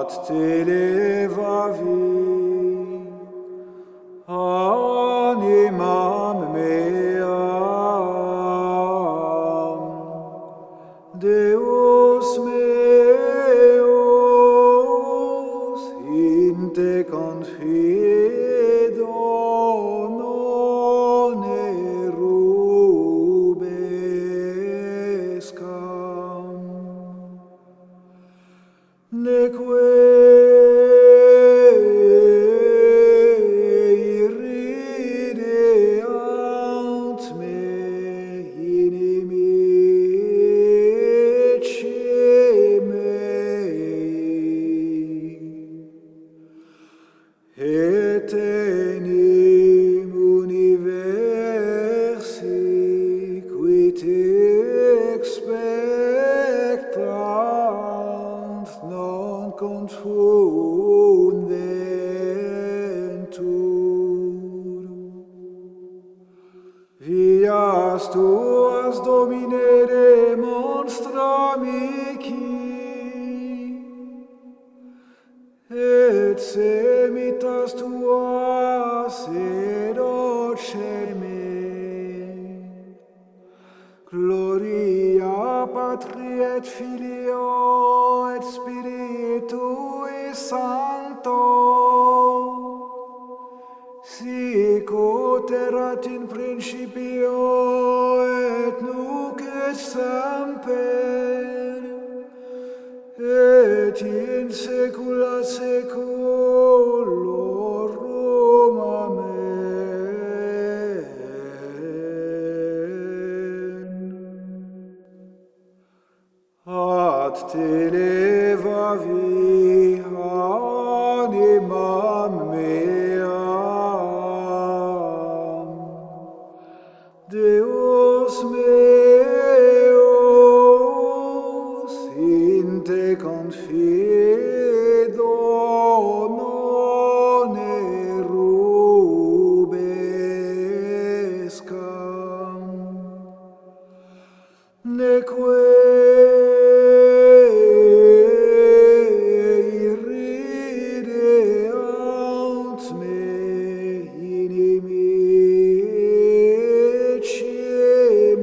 te levavi, animam meam, Deus meus, in te confido non erubescam, neque irrideant me inimici mei, et enim universi qui te expectant non confundentur. Vias tuas, Domine, demonstra mihi, et semitas tuas edoce me. Gloria Patri et Filio et Spiritui Sancto, sic ut erat in principio et nunc et semper, et in saecula saeculorum. Amen. Ad te levavi, animam meam, Deus meus, in te confido non erubescam, neque irrideant me inimici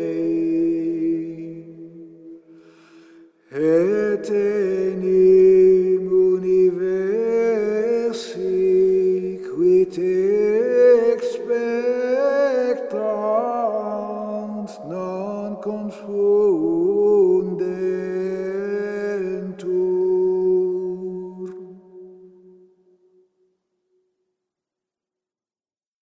mei, et enim